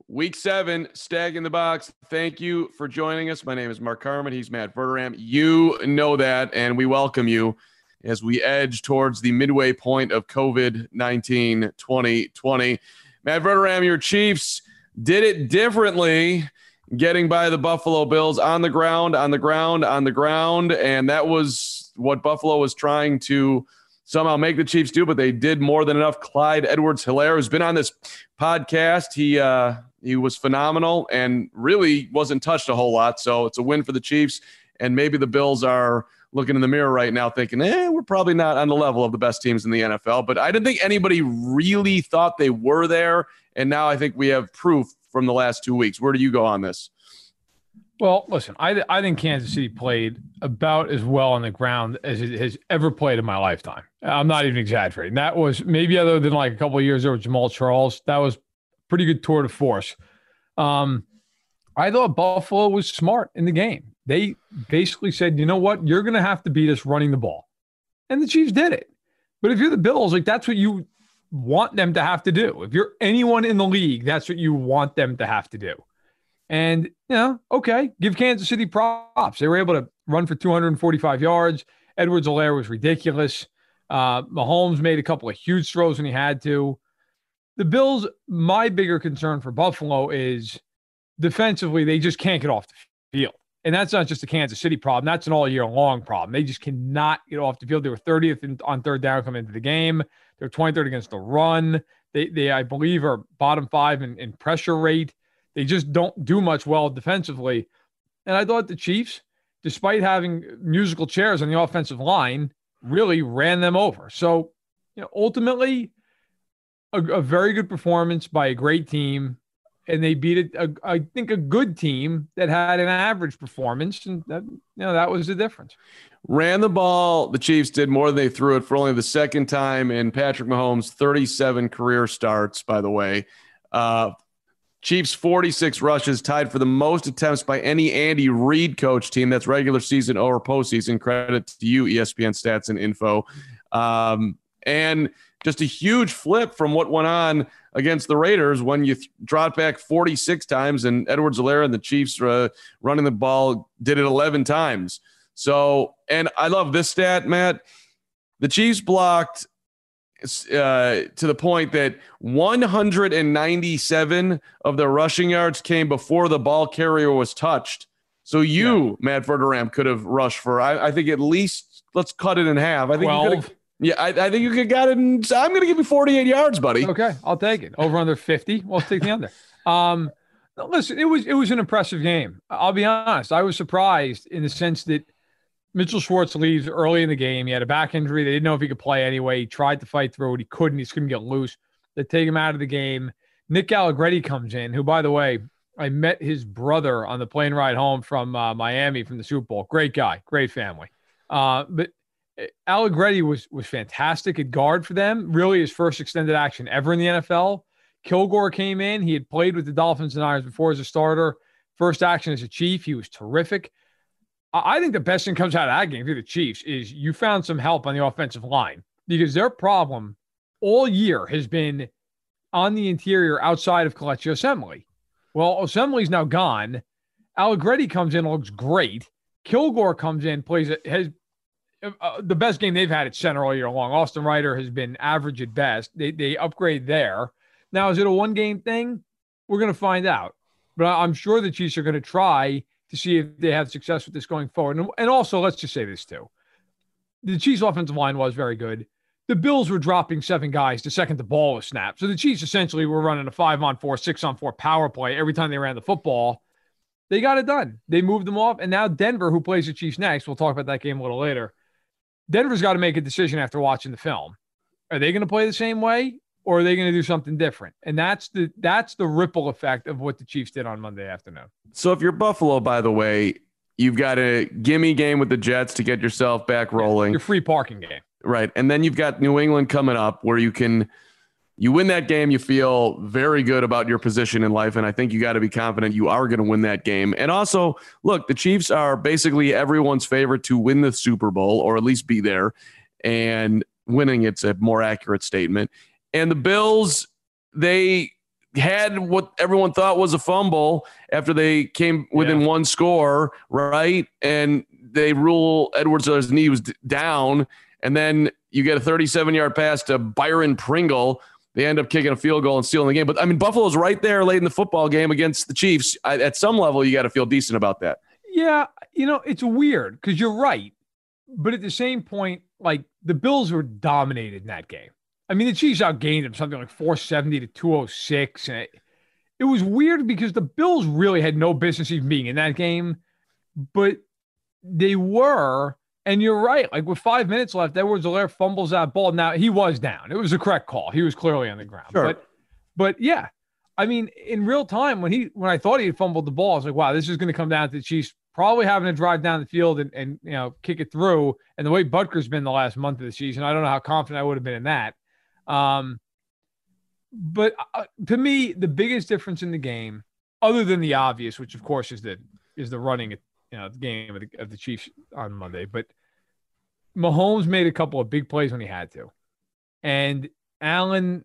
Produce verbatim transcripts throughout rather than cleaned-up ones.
Week seven, Stag in the Box. Thank you for joining us. My name is Mark Carman. He's Matt Verderam. You know that, and we welcome you as we edge towards the midway point of COVID nineteen twenty twenty. Matt Verderam, your Chiefs did it differently, getting by the Buffalo Bills on the ground, on the ground, on the ground, and that was what Buffalo was trying to somehow make the Chiefs do, but they did more than enough. Clyde Edwards-Helaire has been on this podcast. He uh, he was phenomenal and really wasn't touched a whole lot, so it's a win for the Chiefs, and maybe the Bills are looking in the mirror right now thinking, eh, we're probably not on the level of the best teams in the N F L, but I didn't think anybody really thought they were there, and now I think we have proof from the last two weeks. Where do you go on this? Well, listen, I, th- I think Kansas City played about as well on the ground as it has ever played in my lifetime. I'm not even exaggerating. That was maybe other than like a couple of years there with Jamal Charles, that was pretty good tour de force. Um, I thought Buffalo was smart in the game. They basically said, you know what, you're going to have to beat us running the ball. And the Chiefs did it. But if you're the Bills, like that's what you want them to have to do. If you're anyone in the league, that's what you want them to have to do. And, you know, okay, give Kansas City props. They were able to run for two hundred forty-five yards. Edwards-Helaire was ridiculous. Uh, Mahomes made a couple of huge throws when he had to. The Bills, my bigger concern for Buffalo is defensively, they just can't get off the field. And that's not just a Kansas City problem. That's an all-year-long problem. They just cannot get off the field. They were thirtieth in, on third down coming into the game. They're twenty-third against the run. They, they I believe, are bottom five in, in pressure rate. They just don't do much well defensively. And I thought the Chiefs, despite having musical chairs on the offensive line, really ran them over. So, you know, ultimately, a, a very good performance by a great team. And they beat, a, a, I think, a good team that had an average performance. And, that, you know, that was the difference. Ran the ball. The Chiefs did more than they threw it for only the second time in Patrick Mahomes' thirty-seven career starts, by the way. Uh, Chiefs forty-six rushes, tied for the most attempts by any Andy Reid coach team. That's regular season or postseason. Credit to you, E S P N Stats and Info. Um, and just a huge flip from what went on against the Raiders when you th- dropped back forty-six times and Edwards-Helaire and the Chiefs uh, running the ball did it eleven times. So, and I love this stat, Matt. The Chiefs blocked Uh, to the point that one hundred ninety-seven of the rushing yards came before the ball carrier was touched. So you, yeah. Matt Verderam, could have rushed for, I, I think at least, let's cut it in half. I think twelve. You could have, yeah, I, I think you could have got it. In, I'm going to give you forty-eight yards, buddy. Okay, I'll take it. Over under fifty. We'll take the under. Um, listen, it was it was an impressive game. I'll be honest. I was surprised in the sense that Mitchell Schwartz leaves early in the game. He had a back injury. They didn't know if he could play anyway. He tried to fight through it. He couldn't. He just couldn't get loose. They take him out of the game. Nick Allegretti comes in, who, by the way, I met his brother on the plane ride home from uh, Miami from the Super Bowl. Great guy. Great family. Uh, but Allegretti was was fantastic at guard for them. Really his first extended action ever in the N F L. Kilgore came in. He had played with the Dolphins and Irons before as a starter. First action as a Chief. He was terrific. I think the best thing comes out of that game for the Chiefs is you found some help on the offensive line because their problem all year has been on the interior outside of Kelechi Osemele. Well, Osemele's now gone. Allegretti comes in, looks great. Kilgore comes in, plays has uh, the best game they've had at center all year long. Austin Ryder has been average at best. They they upgrade there. Now, is it a one-game thing? We're going to find out. But I'm sure the Chiefs are going to try to see if they have success with this going forward. And, and also, let's just say this too. The Chiefs' offensive line was very good. The Bills were dropping seven guys the second the ball was snapped. So the Chiefs essentially were running a five-on-four, six-on-four power play every time they ran the football. They got it done. They moved them off. And now Denver, who plays the Chiefs next, we'll talk about that game a little later. Denver's got to make a decision after watching the film. Are they going to play the same way? Or are they going to do something different? And that's the that's the ripple effect of what the Chiefs did on Monday afternoon. So if you're Buffalo, by the way, you've got a gimme game with the Jets to get yourself back rolling. Your free parking game. Right. And then you've got New England coming up where you can you win that game. You feel very good about your position in life. And I think you got to be confident you are going to win that game. And also, look, the Chiefs are basically everyone's favorite to win the Super Bowl or at least be there. And winning, it's a more accurate statement. And the Bills, they had what everyone thought was a fumble after they came within yeah. one score, right? And they rule Edwards' knee was down, and then you get a thirty-seven-yard pass to Byron Pringle. They end up kicking a field goal and stealing the game. But, I mean, Buffalo's right there late in the football game against the Chiefs. I, at some level, you got to feel decent about that. Yeah, you know, it's weird because you're right. But at the same point, like, the Bills were dominated in that game. I mean, the Chiefs outgained them something like four seventy to two oh six. And it, it was weird because the Bills really had no business even being in that game. But they were, and you're right. Like, with five minutes left, Edwards-Helaire fumbles that ball. Now, he was down. It was the correct call. He was clearly on the ground. Sure. But, but yeah, I mean, in real time, when he when I thought he had fumbled the ball, I was like, wow, this is going to come down to the Chiefs probably having to drive down the field and, and you know, kick it through. And the way Butker's been the last month of the season, I don't know how confident I would have been in that. Um, but uh, to me, the biggest difference in the game, other than the obvious, which of course is the is the running, you know, the game of the, of the Chiefs on Monday, but Mahomes made a couple of big plays when he had to, and Allen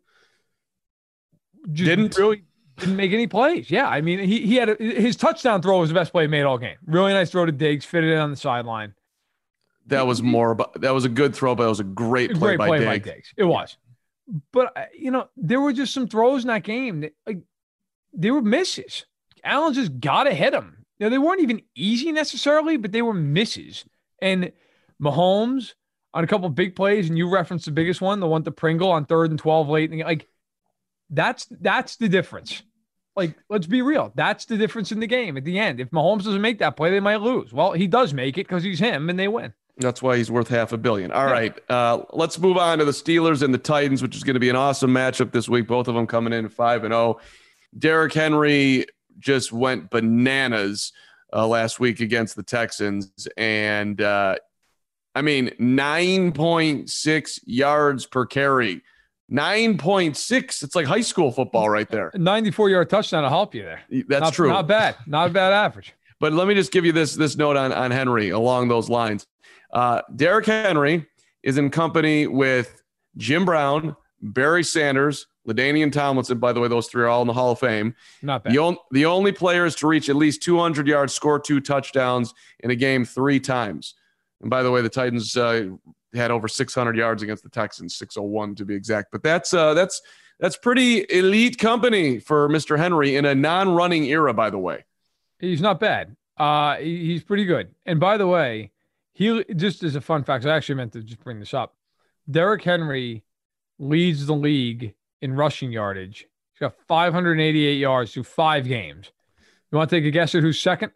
just didn't really didn't make any plays. Yeah, I mean, he he had a, his touchdown throw was the best play he made all game. Really nice throw to Diggs, fitted it on the sideline. That was more about, that was a good throw, but it was a great play, great play by, by Diggs. Diggs. It was. But, you know, there were just some throws in that game that, like, they were misses. Allen just got to hit them. You know, they weren't even easy necessarily, but they were misses. And Mahomes on a couple of big plays, and you referenced the biggest one, the one to Pringle on third and twelve late. And like, that's that's the difference. Like, let's be real. That's the difference in the game at the end. If Mahomes doesn't make that play, they might lose. Well, he does make it because he's him, and they win. That's why he's worth half a billion. All yeah. right. Uh, let's move on to the Steelers and the Titans, which is going to be an awesome matchup this week. Both of them coming in five and oh. Derrick Henry just went bananas uh, last week against the Texans. And, uh, I mean, nine point six yards per carry. nine point six. It's like high school football right there. ninety-four-yard touchdown will help you there. That's not, true. Not bad. Not a bad average. But let me just give you this, this note on, on Henry along those lines. Uh, Derrick Henry is in company with Jim Brown, Barry Sanders, LaDainian Tomlinson. By the way, those three are all in the Hall of Fame. Not bad. The, on, the only players to reach at least two hundred yards, score two touchdowns in a game three times. And by the way, the Titans uh, had over six hundred yards against the Texans, six oh one to be exact. But that's uh, that's that's pretty elite company for Mister Henry in a non-running era, by the way. He's not bad. Uh, he, he's pretty good. And by the way, he just as a fun fact, I actually meant to just bring this up. Derrick Henry leads the league in rushing yardage. He's got five hundred eighty-eight yards through five games. You want to take a guess at who's second?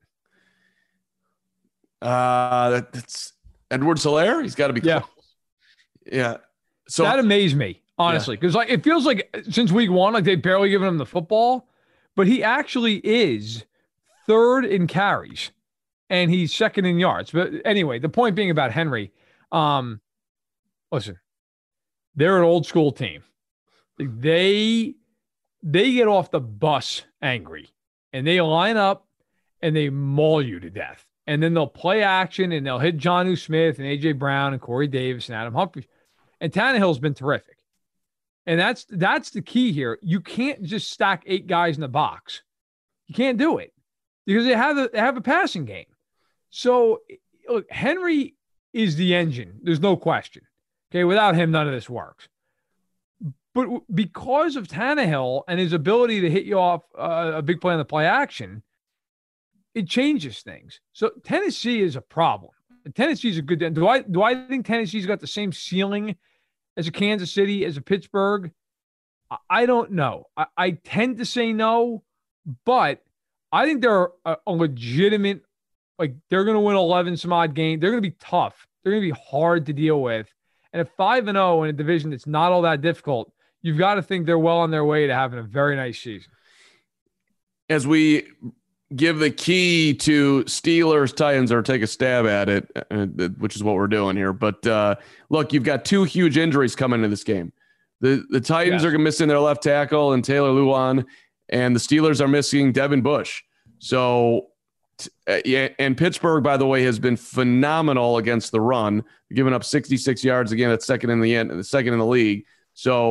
Uh, that's Edwards-Helaire. He's got to be yeah. close. Yeah. So that amazed me, honestly, because yeah. like it feels like since week one, like they've barely given him the football, but he actually is third in carries. And he's second in yards. But anyway, the point being about Henry, um, listen, they're an old school team. They they get off the bus angry, and they line up, and they maul you to death. And then they'll play action, and they'll hit Jonnu Smith and A J Brown and Corey Davis and Adam Humphries. And Tannehill's been terrific. And that's that's the key here. You can't just stack eight guys in the box. You can't do it because they have a, they have a passing game. So, look, Henry is the engine. There's no question. Okay, without him, none of this works. But because of Tannehill and his ability to hit you off uh, a big play on the play action, it changes things. So Tennessee is a problem. Tennessee's a good. Do I do I think Tennessee's got the same ceiling as a Kansas City, as a Pittsburgh? I don't know. I, I tend to say no, but I think they're a, a legitimate. Like, they're going to win eleven some odd games. They're going to be tough. They're going to be hard to deal with. And at five and oh in a division that's not all that difficult, you've got to think they're well on their way to having a very nice season. As we give the key to Steelers, Titans, or take a stab at it, uh, which is what we're doing here. But uh, look, you've got two huge injuries coming into this game. The the Titans yes. are missing their left tackle and Taylor Lewan, and the Steelers are missing Devin Bush. So, yeah, and Pittsburgh, by the way, has been phenomenal against the run, giving up sixty-six yards again. That's second in the end, second in the league. So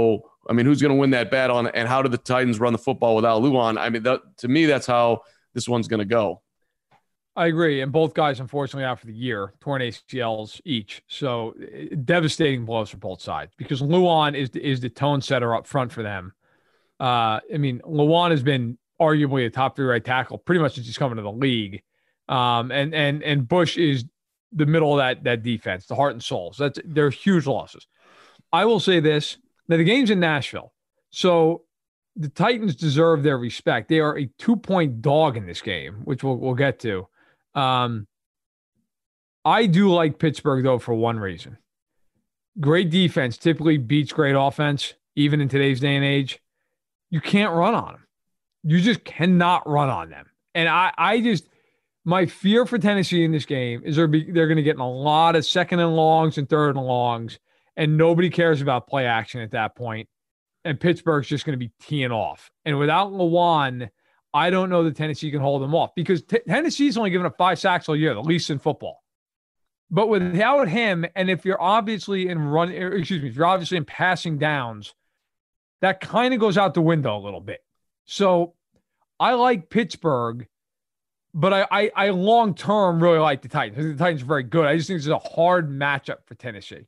I mean, who's going to win that battle, and, and how do the Titans run the football without Luan? I mean, that, to me, that's how this one's going to go. I agree. And both guys, unfortunately, out for the year, torn A C Ls each. So devastating blows for both sides because Luan is, is the tone setter up front for them. Uh, I mean, Luan has been arguably a top three right tackle pretty much since he's coming to the league. Um, and, and, and Bush is the middle of that, that defense, the heart and soul. So that's, they're huge losses. I will say this. Now, the game's in Nashville. So the Titans deserve their respect. They are a two-point dog in this game, which we'll, we'll get to. Um, I do like Pittsburgh, though, for one reason. Great defense typically beats great offense, even in today's day and age. You can't run on them. You just cannot run on them. And I, I just, my fear for Tennessee in this game is they're, be, they're going to get in a lot of second and longs and third and longs, and nobody cares about play action at that point. And Pittsburgh's just going to be teeing off. And without Lewan, I don't know that Tennessee can hold them off because t- Tennessee's only given up five sacks all year, the least in football. But without him, and if you're obviously in run, excuse me, if you're obviously in passing downs, that kind of goes out the window a little bit. So I like Pittsburgh, but I, I, I long-term really like the Titans. I think the Titans are very good. I just think this is a hard matchup for Tennessee.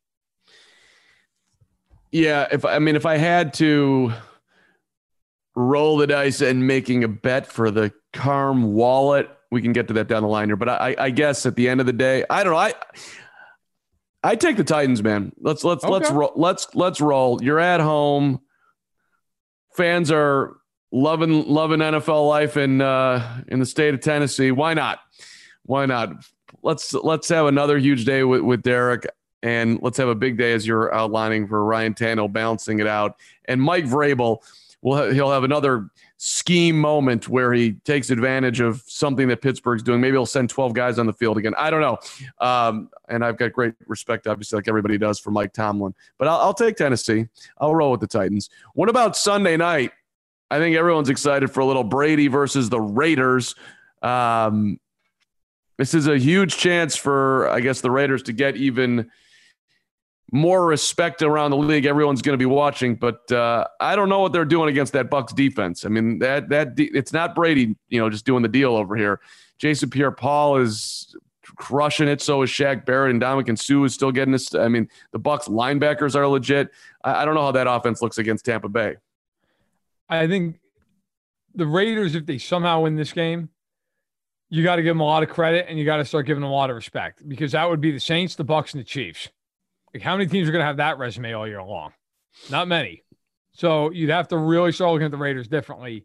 Yeah, if I mean, if I had to roll the dice and making a bet for the Carm wallet, we can get to that down the line here. But I, I guess at the end of the day, I don't know. I I take the Titans, man. Let's let's okay. let's roll. Let's let's roll. You're at home. Fans are loving loving N F L life in uh, in the state of Tennessee. Why not? Why not? Let's let's have another huge day with, with Derek. And let's have a big day as you're outlining for Ryan Tannehill balancing it out. And Mike Vrabel, will ha- he'll have another scheme moment where he takes advantage of something that Pittsburgh's doing. Maybe he'll send twelve guys on the field again. I don't know. Um, and I've got great respect, obviously, like everybody does, for Mike Tomlin. But I'll, I'll take Tennessee. I'll roll with the Titans. What about Sunday night? I think everyone's excited for a little Brady versus the Raiders. Um, this is a huge chance for, I guess, the Raiders to get even more respect around the league. Everyone's going to be watching, but uh, I don't know what they're doing against that Bucs defense. I mean, that that de- it's not Brady, you know, just doing the deal over here. Jason Pierre-Paul is crushing it. So is Shaq Barrett, and Dominican Sue is still getting this. I mean, the Bucs linebackers are legit. I, I don't know how that offense looks against Tampa Bay. I think the Raiders, if they somehow win this game, you got to give them a lot of credit, and you got to start giving them a lot of respect, because that would be the Saints, the Bucs, and the Chiefs. Like, how many teams are going to have that resume all year long? Not many. So you'd have to really start looking at the Raiders differently.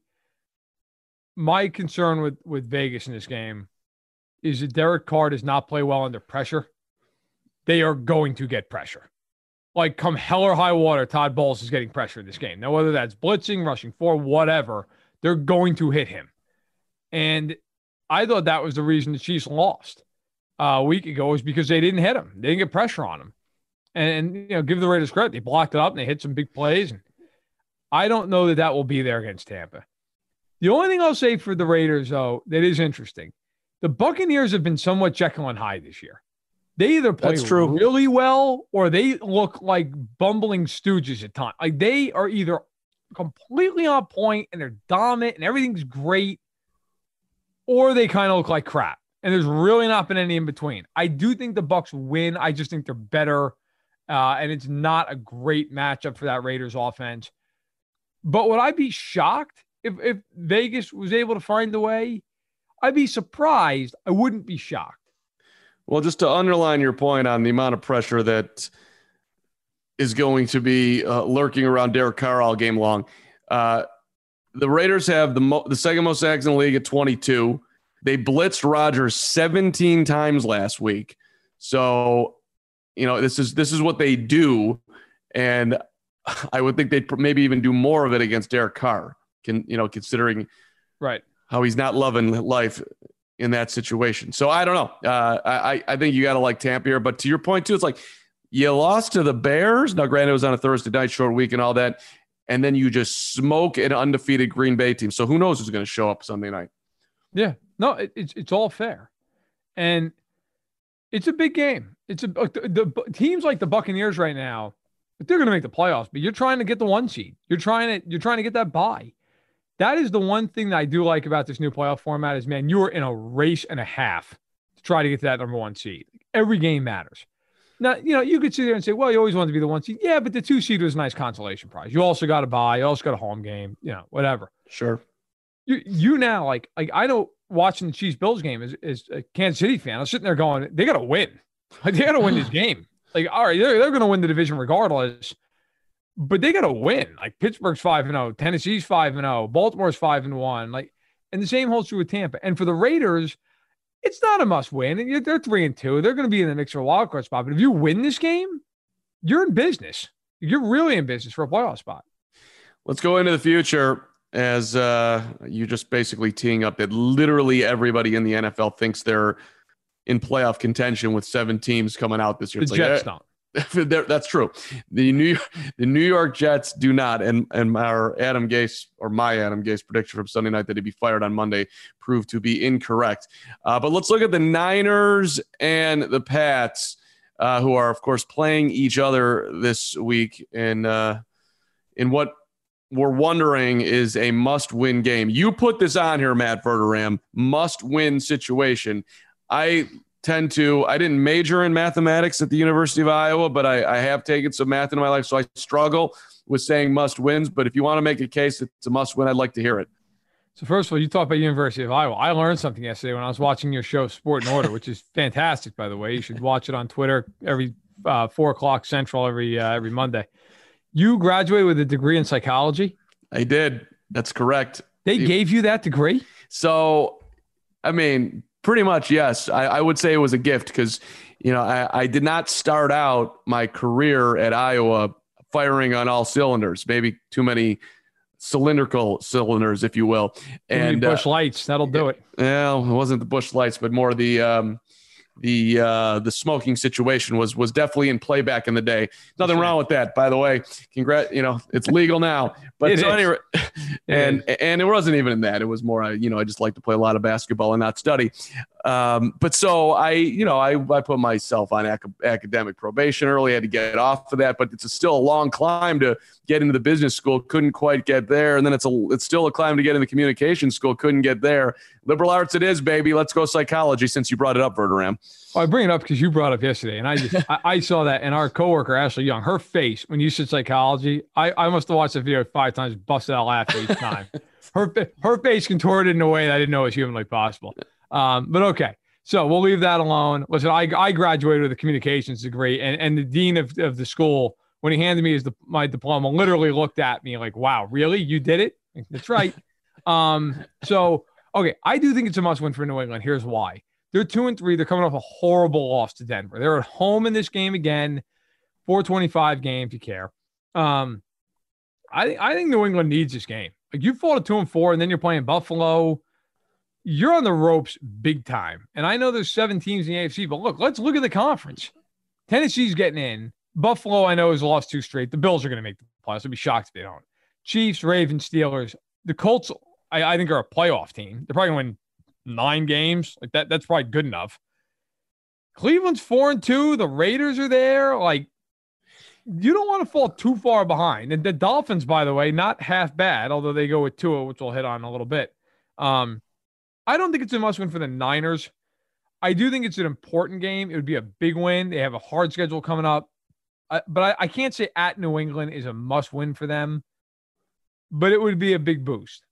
My concern with, with Vegas in this game is that Derek Carr does not play well under pressure. They are going to get pressure. Like, come hell or high water, Todd Bowles is getting pressure in this game. Now, whether that's blitzing, rushing for, whatever, they're going to hit him. And I thought that was the reason the Chiefs lost uh, a week ago, was because they didn't hit him. They didn't get pressure on him. And, you know, give the Raiders credit. They blocked it up and they hit some big plays. And I don't know that that will be there against Tampa. The only thing I'll say for the Raiders, though, that is interesting, the Buccaneers have been somewhat Jekyll and Hyde this year. They either play really well or they look like bumbling stooges at times. Like, they are either completely on point and they're dominant and everything's great, or they kind of look like crap. And there's really not been any in between. I do think the Bucs win. I just think they're better. Uh, and it's not a great matchup for that Raiders offense. But would I be shocked if, if Vegas was able to find a way? I'd be surprised. I wouldn't be shocked. Well, just to underline your point on the amount of pressure that is going to be uh, lurking around Derek Carr all game long, uh, the Raiders have the, mo- the second most sacks in the league at twenty-two. They blitzed Rodgers seventeen times last week. So, you know, this is this is what they do, and I would think they'd maybe even do more of it against Derek Carr. Can you know, considering right how he's not loving life in that situation. So I don't know. Uh, I I think you got to like Tampa here, but to your point too, it's like you lost to the Bears. Now, granted, it was on a Thursday night, short week, and all that, and then you just smoke an undefeated Green Bay team. So who knows who's going to show up Sunday night? Yeah, no, it, it's it's all fair, and it's a big game. It's a the, the teams like the Buccaneers right now but they're going to make the playoffs. But you're trying to get the one seed. You're trying to you're trying to get that bye. That is the one thing that I do like about this new playoff format is, man, you're in a race and a half to try to get to that number one seed. Every game matters. Now, you know, you could sit there and say, well, you always wanted to be the one seed. Yeah, but the two seed was a nice consolation prize. You also got a bye. You also got a home game, you know, whatever. Sure. You you now, like, like I know watching the Chiefs-Bills game is, is a Kansas City fan. I was sitting there going, they got to win. Like, they got to win this game. Like, all right, they're, they're going to win the division regardless. But they got to win. Like Pittsburgh's five and oh, Tennessee's five and oh, Baltimore's five and one. Like, and the same holds true with Tampa. And for the Raiders, it's not a must win. And they're three and two. They're going to be in the mix for a wild card spot. But if you win this game, you're in business. You're really in business for a playoff spot. Let's go into the future as uh, you're just basically teeing up that literally everybody in the N F L thinks they're in playoff contention with seven teams coming out this year. The it's Jets like, don't. That's true. The New the New York Jets do not, and and our Adam Gase or my Adam Gase prediction from Sunday night that he'd be fired on Monday proved to be incorrect. Uh, but let's look at the Niners and the Pats, uh, who are of course playing each other this week in uh, in what we're wondering is a must-win game. You put this on here, Matt Verderame, must-win situation. I. tend to, I didn't major in mathematics at the University of Iowa, but I, I have taken some math in my life, so I struggle with saying must wins. But if you want to make a case that it's a must win, I'd like to hear it. So first of all, you talked about University of Iowa. I learned something yesterday when I was watching your show, Sport in Order, which is fantastic, by the way. You should watch it on Twitter every uh, four o'clock Central every uh, every Monday. You graduated with a degree in psychology? I did. That's correct. They it, gave you that degree? So, I mean, pretty much, yes. I, I would say it was a gift because, you know, I, I did not start out my career at Iowa firing on all cylinders, maybe too many cylindrical cylinders, if you will. And Bush uh, Lights, that'll do it. Well, it wasn't the Bush Lights, but more the um, the uh, the smoking situation was was definitely in play back in the day. Nothing wrong with that, by the way. Congrats, you know, it's legal now. But it so is. anyway, and is. and it wasn't even in that. It was more, you know, I just like to play a lot of basketball and not study. Um, but so I, you know, I, I put myself on ac- academic probation early. I had to get off of that, but it's a still a long climb to get into the business school. Couldn't quite get there. And then it's a, it's still a climb to get into communication school. Couldn't get there. Liberal arts it is, baby. Let's go psychology since you brought it up, Verderame. Well, I bring it up because you brought it up yesterday. And I just, I, I saw that. And our coworker, Ashley Young, her face, when you said psychology, I, I must have watched the video five times, busted out laughing each time. her, her face contorted in a way that I didn't know was humanly possible. Um, but okay. So we'll leave that alone. Listen, I, I graduated with a communications degree, and, and the dean of, of the school, when he handed me his my diploma, literally looked at me like, wow, really? You did it? Like, that's right. um, so, okay, I do think it's a must-win for New England. Here's why. They're two and three. They're coming off a horrible loss to Denver. They're at home in this game again, four twenty-five game if you care. Um, I, I think New England needs this game. Like, you fall to two and four, and then you're playing Buffalo. You're on the ropes big time. And I know there's seven teams in the A F C, but look, let's look at the conference. Tennessee's getting in. Buffalo, I know, has lost two straight. The Bills are going to make the playoffs. I'd be shocked if they don't. Chiefs, Ravens, Steelers. The Colts, I, I think, are a playoff team. They're probably going to win nine games. Like that, that's probably good enough. Cleveland's four and two. The Raiders are there. Like, you don't want to fall too far behind. And the Dolphins, by the way, not half bad, although they go with Tua, which we'll hit on in a little bit. Um, I don't think it's a must-win for the Niners. I do think it's an important game. It would be a big win. They have a hard schedule coming up. Uh, but I, I can't say at New England is a must-win for them. But it would be a big boost.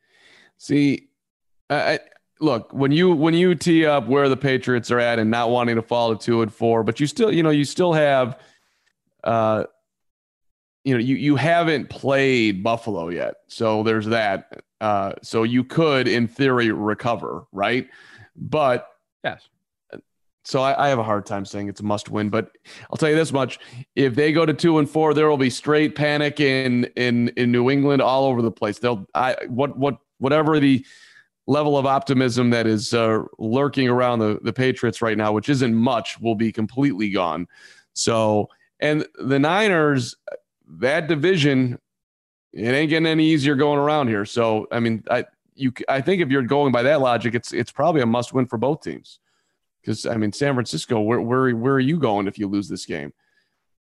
See, I, look, when you when you tee up where the Patriots are at and not wanting to fall to two and four, but you still, you know, you still have, uh, you know, you you haven't played Buffalo yet, so there's that. Uh, so you could, in theory, recover, right? But yes. So I, I have a hard time saying it's a must-win. But I'll tell you this much: if they go to two and four, there will be straight panic in in in New England all over the place. They'll I what what whatever the level of optimism that is uh, lurking around the the Patriots right now, which isn't much, will be completely gone. So and the Niners, that division. It ain't getting any easier going around here. So, I mean, I you I think if you're going by that logic, it's it's probably a must win for both teams. Because I mean, San Francisco, where where where are you going if you lose this game?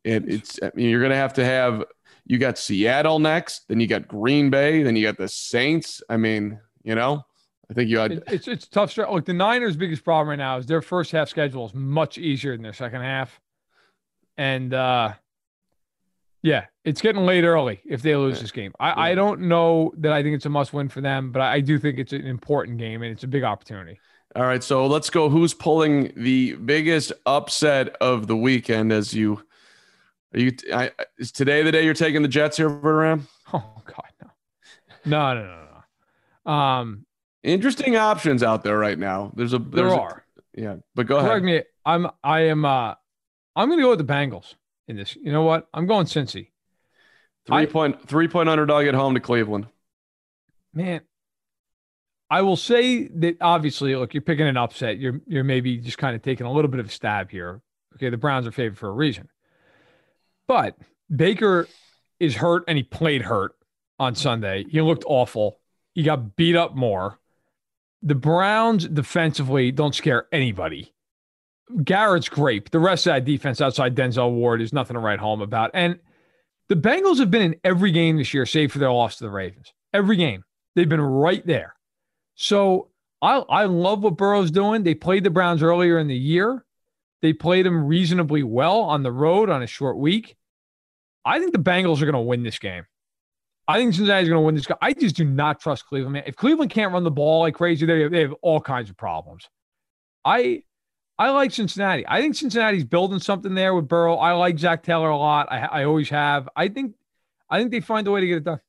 It, it's I mean, you're going to have to have you got Seattle next, then you got Green Bay, then you got the Saints. I mean, you know, I think you had it, it's it's tough. Start. Look, the Niners' biggest problem right now is their first half schedule is much easier than their second half, and uh, yeah, it's getting late early if they lose this game. I, yeah. I don't know that I think it's a must win for them, but I do think it's an important game and it's a big opportunity. All right, so let's go. Who's pulling the biggest upset of the weekend? As you are you I, is today the day you're taking the Jets here, Verderam? Oh God, no, no, no, no, no. Um, interesting options out there right now. There's a there's there a, are. Yeah, but go Correct ahead. me. I'm I am uh I'm going to go with the Bengals in this. You know what? I'm going Cincy. Three I, point three point underdog at home to Cleveland. Man, I will say that obviously, look, you're picking an upset. You're you're maybe just kind of taking a little bit of a stab here. Okay, the Browns are favored for a reason. But Baker is hurt and he played hurt on Sunday. He looked awful. He got beat up more. The Browns defensively don't scare anybody. Garrett's great, but the rest of that defense outside Denzel Ward is nothing to write home about. And the Bengals have been in every game this year, save for their loss to the Ravens. Every game. They've been right there. So I I love what Burrow's doing. They played the Browns earlier in the year. They played them reasonably well on the road on a short week. I think the Bengals are going to win this game. I think Cincinnati's going to win this game. I just do not trust Cleveland, man. If Cleveland can't run the ball like crazy, they have, they have all kinds of problems. I I like Cincinnati. I think Cincinnati's building something there with Burrow. I like Zach Taylor a lot. I, I always have. I think I think they find a way to get it done.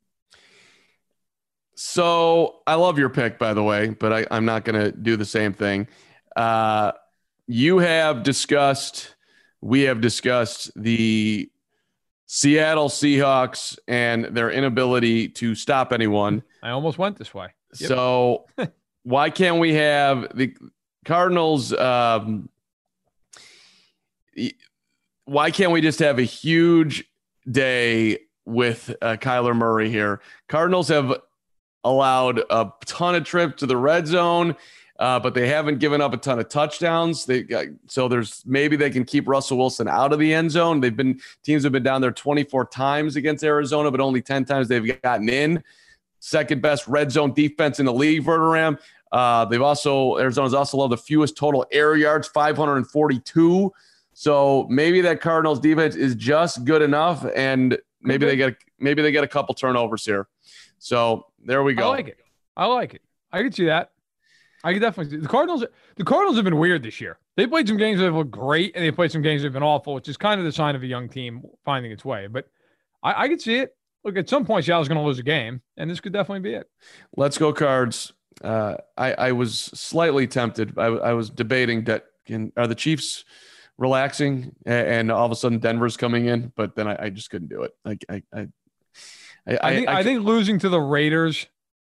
So I love your pick, by the way, but I, I'm not going to do the same thing. Uh, you have discussed, we have discussed the Seattle Seahawks and their inability to stop anyone. I almost went this way. Yep. So why can't we have the Cardinals? Um, why can't we just have a huge day with uh, Kyler Murray here? Cardinals have allowed a ton of trips to the red zone, uh, but they haven't given up a ton of touchdowns. They got, so there's maybe they can keep Russell Wilson out of the end zone. They've been teams have been down there twenty-four times against Arizona, but only ten times they've gotten in. Second best red zone defense in the league, Verderam. Uh, they've also Arizona's also allowed the fewest total air yards, five hundred forty-two. So maybe that Cardinals defense is just good enough, and maybe they get maybe they get a couple turnovers here. So there we go. I like it. I like it. I can see that. I can definitely see the Cardinals. The Cardinals have been weird this year. They played some games that have looked great, and they played some games that have been awful, which is kind of the sign of a young team finding its way. But I, I can see it. Look, at some point, Seattle's going to lose a game, and this could definitely be it. Let's go Cards. Uh, I, I was slightly tempted. I, I was debating that can, are the Chiefs relaxing, and all of a sudden Denver's coming in, but then I, I just couldn't do it. Like I, I, I, I think I, I think losing to the Raiders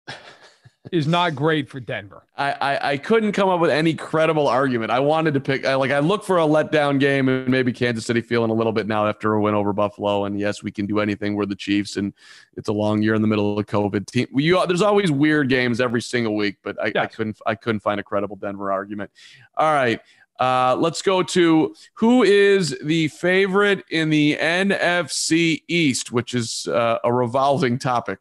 is not great for Denver. I, I, I couldn't come up with any credible argument. I wanted to pick. I like I look for a letdown game, and maybe Kansas City feeling a little bit now after a win over Buffalo. And yes, we can do anything. We're the Chiefs, and it's a long year in the middle of COVID. Team, you, there's always weird games every single week, but I, yes. I couldn't I couldn't find a credible Denver argument. All right. Uh, let's go to who is the favorite in the N F C East, which is uh, a revolving topic.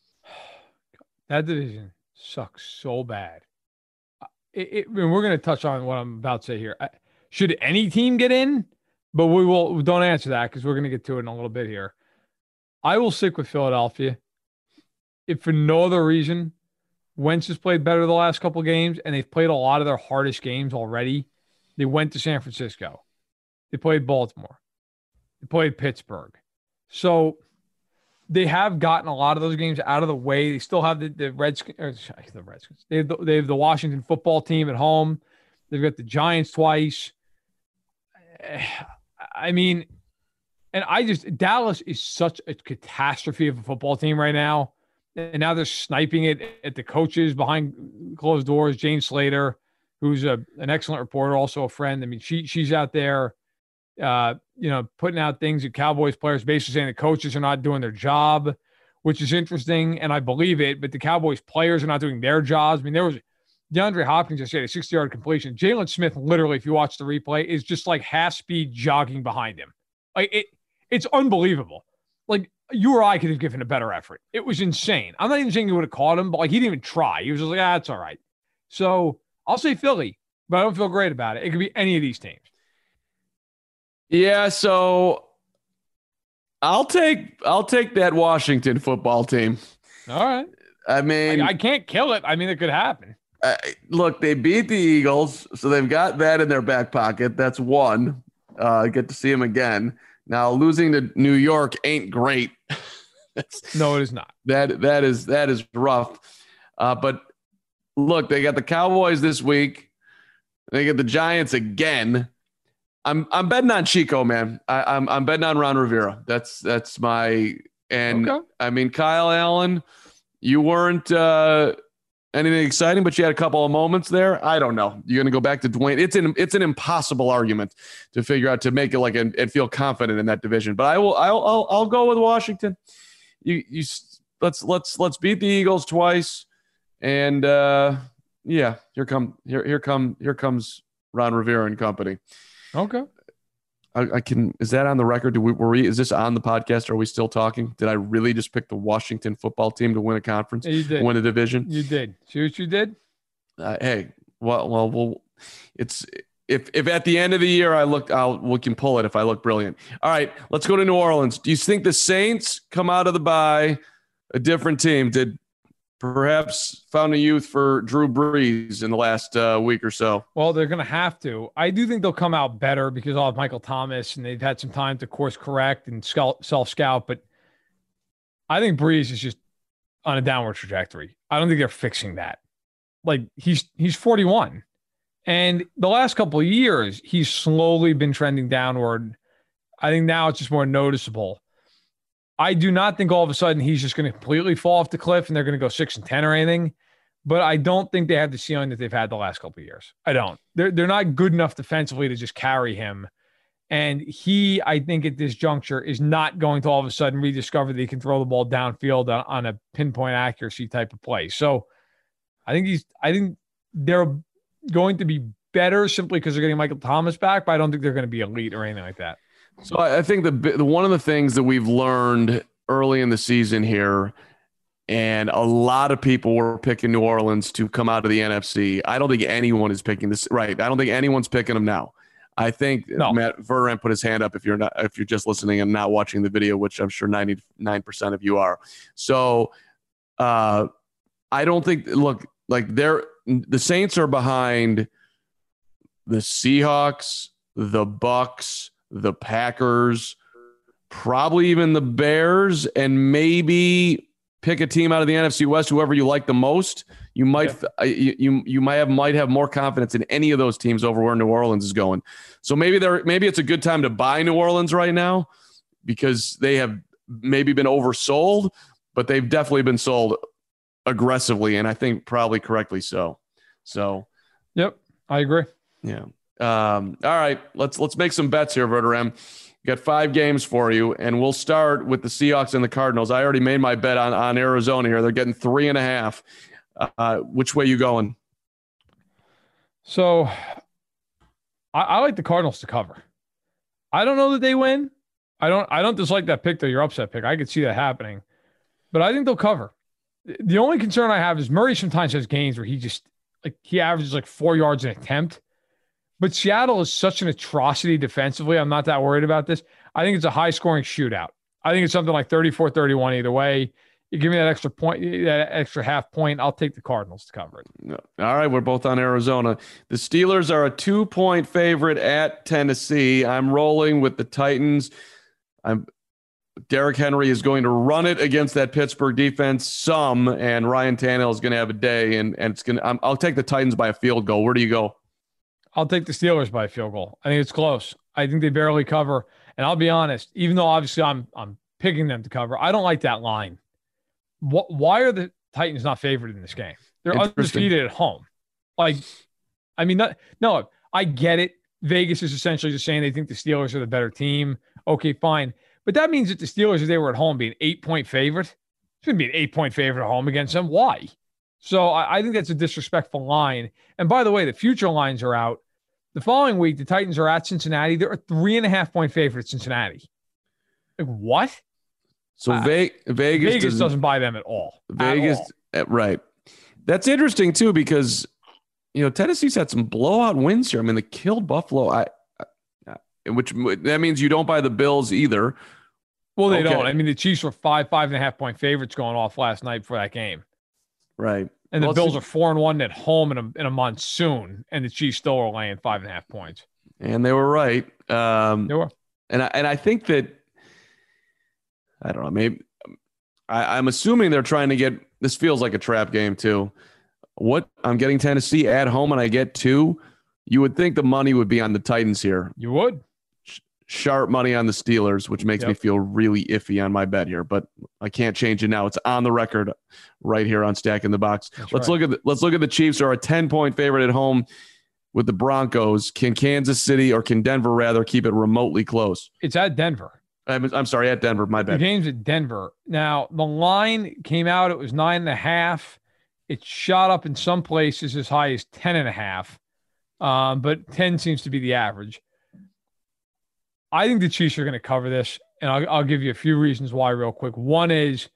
That division sucks so bad. It, it, I mean, we're going to touch on what I'm about to say here. I, should any team get in? But we will don't answer that because we're going to get to it in a little bit here. I will stick with Philadelphia. If for no other reason, Wentz has played better the last couple of games, and they've played a lot of their hardest games already. They went to San Francisco. They played Baltimore. They played Pittsburgh. So they have gotten a lot of those games out of the way. They still have the, the Redskins. Or, the Redskins. They have the, they have the Washington football team at home. They've got the Giants twice. I mean, and I just – Dallas is such a catastrophe of a football team right now. And now they're sniping it at the coaches behind closed doors, Jane Slater, who's a, an excellent reporter, also a friend. I mean, she she's out there, uh, you know, putting out things at Cowboys players, basically saying the coaches are not doing their job, which is interesting, and I believe it, but the Cowboys players are not doing their jobs. I mean, there was DeAndre Hopkins just had a sixty-yard completion. Jalen Smith, literally, if you watch the replay, is just like half-speed jogging behind him. Like it, It's unbelievable. Like, you or I could have given a better effort. It was insane. I'm not even saying he would have caught him, but like he didn't even try. He was just like, ah, it's all right. So I'll say Philly, but I don't feel great about it. It could be any of these teams. Yeah, so I'll take I'll take that Washington football team. All right. I mean, I, I can't kill it. I mean, it could happen. Uh, look, they beat the Eagles, so they've got that in their back pocket. That's one. Uh, get to see them again. Now, losing to New York ain't great. No, it is not. That that is that is rough. Uh, but look, they got the Cowboys this week. They get the Giants again. I'm I'm betting on Chico, man. I, I'm I'm betting on Ron Rivera. That's that's my and okay. I mean Kyle Allen. You weren't uh, anything exciting, but you had a couple of moments there. I don't know. You're going to go back to Dwayne. It's an it's an impossible argument to figure out to make it like and, and feel confident in that division. But I will I'll I'll, I'll go with Washington. You you let's let's let's beat the Eagles twice, and uh, yeah, here come here here come here comes Ron Rivera and company. Okay. I, I can. Is that on the record? Do we, were we? Is this on the podcast? Are we still talking? Did I really just pick the Washington football team to win a conference? Yeah, you did. Win a division? You did. See what you did? Uh, hey, well, well, well, it's if if at the end of the year I look, I'll we can pull it if I look brilliant. All right, let's go to New Orleans. Do you think the Saints come out of the bye a different team? Did perhaps found a youth for Drew Brees in the last uh, week or so? Well, they're going to have to. I do think they'll come out better because I'll have Michael Thomas and they've had some time to course correct and self-scout. But I think Brees is just on a downward trajectory. I don't think they're fixing that. Like he's he's forty-one. And the last couple of years, he's slowly been trending downward. I think now it's just more noticeable. I do not think all of a sudden he's just going to completely fall off the cliff and they're going to go six and ten or anything. But I don't think they have the ceiling that they've had the last couple of years. I don't. They're they're not good enough defensively to just carry him. And he, I think, at this juncture is not going to all of a sudden rediscover that he can throw the ball downfield on, on a pinpoint accuracy type of play. So I think he's. I think they're going to be better simply because they're getting Michael Thomas back, but I don't think they're going to be elite or anything like that. So I think the, the one of the things that we've learned early in the season here, and a lot of people were picking New Orleans to come out of the N F C. I don't think anyone is picking this right. I don't think anyone's picking them now. I think no. Matt Verderame put his hand up if you're not if you're just listening and not watching the video, which I'm sure ninety-nine percent of you are. So uh, I don't think look like they're the Saints are behind the Seahawks, the Bucks, the Packers, probably even the Bears, and maybe pick a team out of the N F C West, whoever you like the most. You might yeah. you, you you might have might have more confidence in any of those teams over where New Orleans is going. So maybe they're maybe it's a good time to buy New Orleans right now because they have maybe been oversold, but they've definitely been sold aggressively, and I think probably correctly so. So, yep, I agree. Yeah. Um, all right, let's let's make some bets here, Verderame. Got five games for you, and we'll start with the Seahawks and the Cardinals. I already made my bet on, on Arizona here. They're getting three and a half. Uh, which way you going? So I, I like the Cardinals to cover. I don't know that they win. I don't I don't dislike that pick, though, your upset pick. I could see that happening. But I think they'll cover. The only concern I have is Murray sometimes has games where he just like he averages like four yards an attempt. But Seattle is such an atrocity defensively. I'm not that worried about this. I think it's a high-scoring shootout. I think it's something like thirty-four thirty-one either way. You give me that extra point, that extra half point, I'll take the Cardinals to cover it. All right, we're both on Arizona. The Steelers are a two-point favorite at Tennessee. I'm rolling with the Titans. I'm Derrick Henry is going to run it against that Pittsburgh defense some, and Ryan Tannehill is going to have a day, and, and it's going to, I'll take the Titans by a field goal. Where do you go? I'll take the Steelers by a field goal. I think it's close. I think they barely cover. And I'll be honest, even though obviously I'm I'm picking them to cover, I don't like that line. What, why are the Titans not favored in this game? They're undefeated at home. Like, I mean, not, no, I get it. Vegas is essentially just saying they think the Steelers are the better team. Okay, fine. But that means that the Steelers, if they were at home, be an eight-point favorite. Shouldn't be an eight-point favorite at home against them. Why? So I, I think that's a disrespectful line. And by the way, the future lines are out. The following week, the Titans are at Cincinnati. They're a three and a half point favorite at Cincinnati. Like what? So uh, Ve- Vegas, Vegas doesn't, doesn't buy them at all. Vegas, at all. Right. That's interesting too, because, you know, Tennessee's had some blowout wins here. I mean, they killed Buffalo. I, I which that means you don't buy the Bills either. Well, they okay. don't. I mean, the Chiefs were five, five and a half point favorites going off last night for that game. Right. And the well, Bills are four and one at home in a in a monsoon, and the Chiefs still are laying five and a half points. And they were right. Um, they were. And I, and I think that, I don't know, maybe I, I'm assuming they're trying to get, this feels like a trap game too. What I'm getting Tennessee at home and I get two, you would think the money would be on the Titans here. You would. Sharp money on the Steelers, which makes yep. me feel really iffy on my bet here, but I can't change it now. It's on the record right here on Stacking the Box. That's let's right. look at the, let's look at the Chiefs, who are a ten point favorite at home with the Broncos. Can Kansas City, or can Denver rather, keep it remotely close? It's at Denver. I'm, I'm sorry, at Denver. My bad. The game's at Denver. Now the line came out; it was nine and a half. It shot up in some places as high as ten and a half, um, but ten seems to be the average. I think the Chiefs are going to cover this, and I'll, I'll give you a few reasons why real quick. One is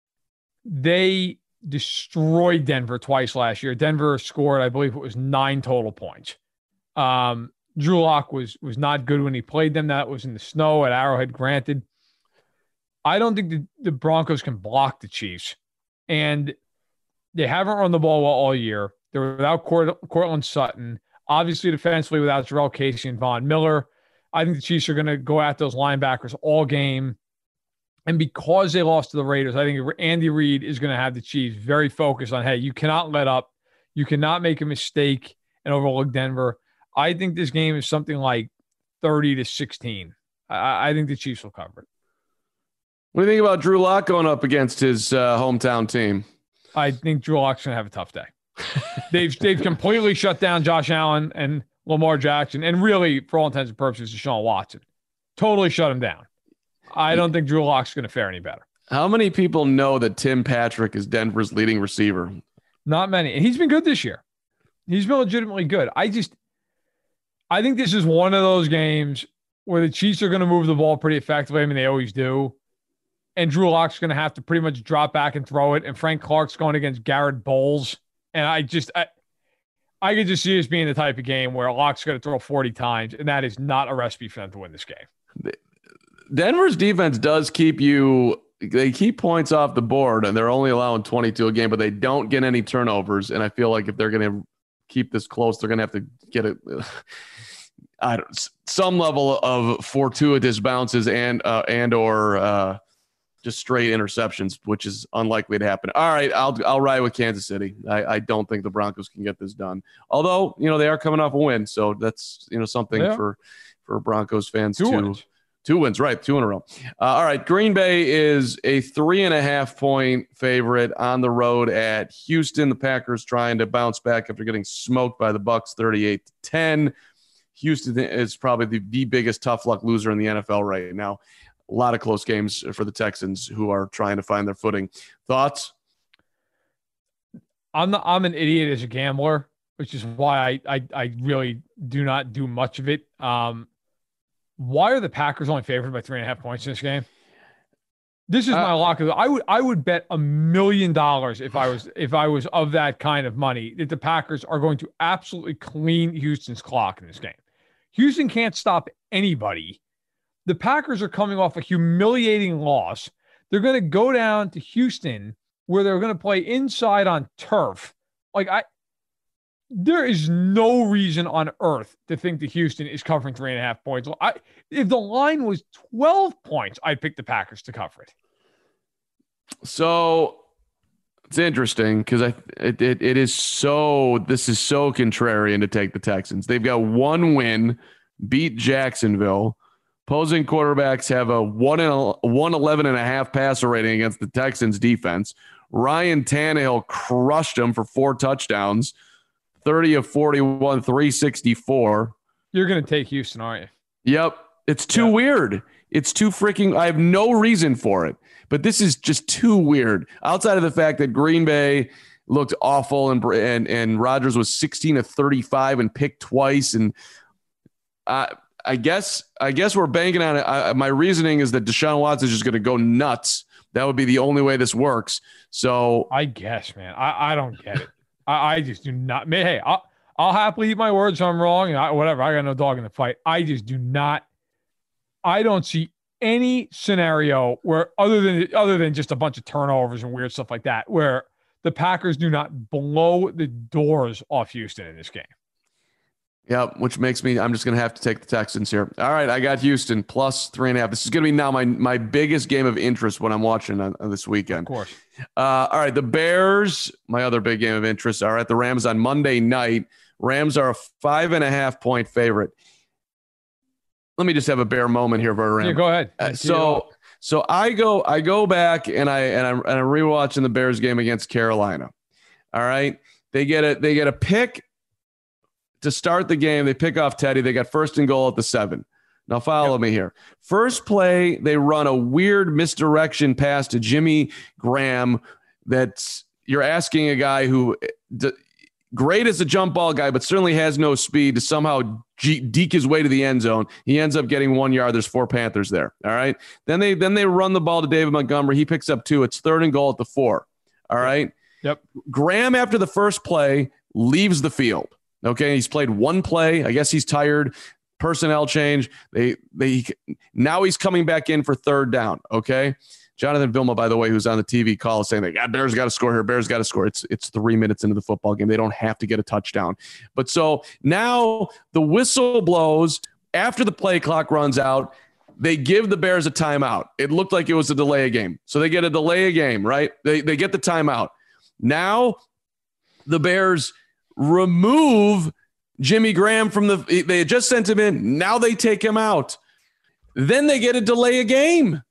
they destroyed Denver twice last year. Denver scored, I believe it was nine total points. Um, Drew Lock was was not good when he played them. That was in the snow at Arrowhead, granted. I don't think the, the Broncos can block the Chiefs, and they haven't run the ball well all year. They're without Court, Cortland Sutton, obviously defensively without Jarrell Casey and Von Miller. I think the Chiefs are going to go at those linebackers all game. And because they lost to the Raiders, I think Andy Reid is going to have the Chiefs very focused on, hey, you cannot let up. You cannot make a mistake and overlook Denver. I think this game is something like thirty to sixteen. I, I think the Chiefs will cover it. What do you think about Drew Lock going up against his uh, hometown team? I think Drew Lock's going to have a tough day. they've they've completely shut down Josh Allen and Lamar Jackson, and really, for all intents and purposes, Deshaun Watson. Totally shut him down. I don't think Drew Lock's going to fare any better. How many people know that Tim Patrick is Denver's leading receiver? Not many. And he's been good this year. He's been legitimately good. I just, I think this is one of those games where the Chiefs are going to move the ball pretty effectively. I mean, they always do. And Drew Lock's going to have to pretty much drop back and throw it. And Frank Clark's going against Garrett Bowles. And I just, I, I could just see this being the type of game where Lock's going to throw forty times, and that is not a recipe for them to win this game. Denver's defense does keep you – they keep points off the board, and they're only allowing twenty-two a game, but they don't get any turnovers. And I feel like if they're going to keep this close, they're going to have to get it – I don't some level of fortuitous bounces and uh, and or uh, – just straight interceptions, which is unlikely to happen. All right, I'll I'll ride with Kansas City. I, I don't think the Broncos can get this done. Although, you know, they are coming off a win, so that's, you know, something yeah. for for Broncos fans two to wins. two wins, right? Two in a row. Uh, all right, Green Bay is a three and a half point favorite on the road at Houston. The Packers trying to bounce back after getting smoked by the Bucs, thirty-eight to ten. Houston is probably the, the biggest tough luck loser in the N F L right now. A lot of close games for the Texans, who are trying to find their footing. Thoughts? I'm not, I'm an idiot as a gambler, which is why I, I, I really do not do much of it. Um, why are the Packers only favored by three and a half points in this game? This is uh, my lock. I would I would bet a million dollars if I was if I was of that kind of money that the Packers are going to absolutely clean Houston's clock in this game. Houston can't stop anybody. The Packers are coming off a humiliating loss. They're going to go down to Houston, where they're going to play inside on turf. Like I, there is no reason on earth to think that Houston is covering three and a half points. I, if the line was twelve points, I'd pick the Packers to cover it. So it's interesting because I it, it it is so this is so contrarian to take the Texans. They've got one win, beat Jacksonville. Opposing quarterbacks have a one and one eleven and a half passer rating against the Texans defense. Ryan Tannehill crushed them for four touchdowns, thirty of forty-one, three sixty-four. You're going to take Houston, aren't you? Yep. It's too yeah. weird. It's too freaking, I have no reason for it, but this is just too weird. Outside of the fact that Green Bay looked awful and and, and Rodgers was sixteen of thirty-five and picked twice. And uh, I guess I guess we're banking on it. I, my reasoning is that Deshaun Watson is just going to go nuts. That would be the only way this works. So I guess, man, I, I don't get it. I, I just do not. Man, hey, I'll, I'll happily eat my words if I'm wrong. And I, whatever, I got no dog in the fight. I just do not. I don't see any scenario where other than other than just a bunch of turnovers and weird stuff like that, where the Packers do not blow the doors off Houston in this game. Yep, which makes me, I'm just going to have to take the Texans here. All right, I got Houston plus three and a half. This is going to be now my my biggest game of interest when I'm watching on, on this weekend. Of course. Uh, all right, the Bears, my other big game of interest, are at the Rams on Monday night. Rams are a five and a half point favorite. Let me just have a Bear moment here, Verderam. Yeah, go ahead. Uh, so, so I go, I go back and I and I'm and I'm rewatching the Bears game against Carolina. All right, they get a they get a pick to start the game. They pick off Teddy. They got first and goal at the seven. Now follow yep. me here. First play, they run a weird misdirection pass to Jimmy Graham. That's you're asking a guy who d- great as a jump ball guy, but certainly has no speed to somehow G- deke his way to the end zone. He ends up getting one yard. There's four Panthers there. All right. Then they then they run the ball to David Montgomery. He picks up two. It's third and goal at the four. All right. Yep. Graham, after the first play, leaves the field. Okay, he's played one play. I guess he's tired. Personnel change. They they now he's coming back in for third down. Okay, Jonathan Vilma, by the way, who's on the T V call, is saying that God, Bears got to score here. Bears got to score. It's it's three minutes into the football game. They don't have to get a touchdown. But so now the whistle blows after the play clock runs out. They give the Bears a timeout. It looked like it was a delay a game, so they get a delay a game. Right? They they get the timeout. Now the Bears remove Jimmy Graham from the – they had just sent him in. Now they take him out. Then they get a delay a game.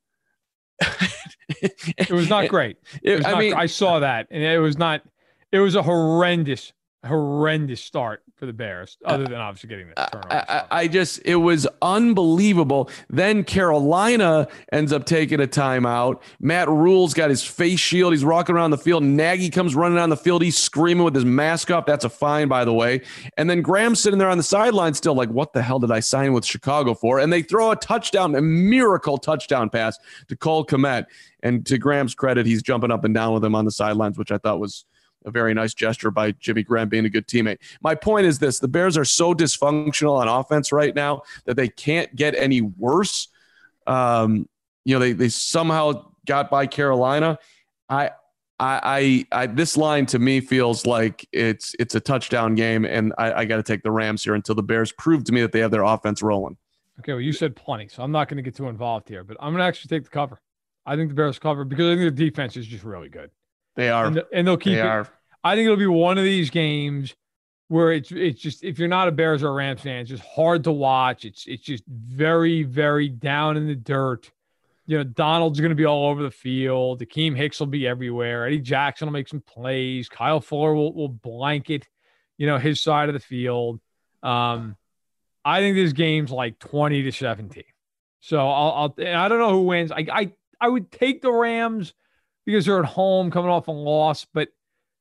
It was not great. It was I not, mean – I saw that, and it was not – it was a horrendous, horrendous start for the Bears, other than obviously getting the turnover. I, I, I just – it was unbelievable. Then Carolina ends up taking a timeout. Matt Rule's got his face shield. He's walking around the field. Nagy comes running on the field. He's screaming with his mask up. That's a fine, by the way. And then Graham's sitting there on the sideline still like, what the hell did I sign with Chicago for? And they throw a touchdown, a miracle touchdown pass to Cole Kmet. And to Graham's credit, he's jumping up and down with him on the sidelines, which I thought was a very nice gesture by Jimmy Graham being a good teammate. My point is this. The Bears are so dysfunctional on offense right now that they can't get any worse. Um, you know, they they somehow got by Carolina. I, I, I, I this line to me feels like it's it's a touchdown game, and I, I got to take the Rams here until the Bears prove to me that they have their offense rolling. Okay, well, you said plenty, so I'm not going to get too involved here, but I'm going to actually take the cover. I think the Bears cover because I think the defense is just really good. They are, and, the, and they'll keep they it. Are. I think it'll be one of these games where it's it's just if you're not a Bears or a Rams fan, it's just hard to watch. It's it's just very very down in the dirt. You know, Donald's going to be all over the field. Akeem Hicks will be everywhere. Eddie Jackson will make some plays. Kyle Fuller will will blanket, you know, his side of the field. Um, I think this game's like twenty to seventeen. So I'll, I'll and I don't know who wins. I I I would take the Rams because they're at home coming off a loss, but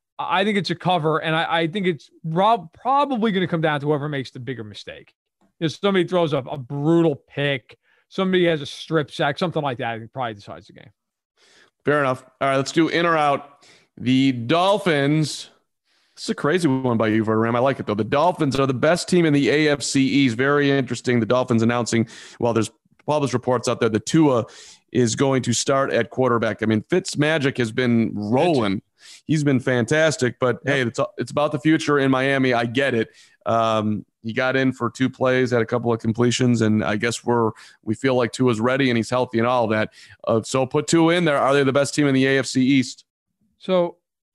I think it's a cover, and I, I think it's rob, probably going to come down to whoever makes the bigger mistake. If somebody throws a, a brutal pick, somebody has a strip sack, something like that, I think probably decides the game. Fair enough. All right, let's do in or out. The Dolphins. This is a crazy one by you, Verderam. I like it, though. The Dolphins are the best team in the A F C East. Very interesting. The Dolphins announcing, well, there's published reports out there that Tua is going to start at quarterback. I mean, Fitzmagic has been rolling. He's been fantastic, but yep. hey, it's it's about the future in Miami. I get it. Um, he got in for two plays, had a couple of completions, and I guess we're we feel like Tua's ready and he's healthy and all of that. Uh, so put Tua in there. Are they the best team in the A F C East? So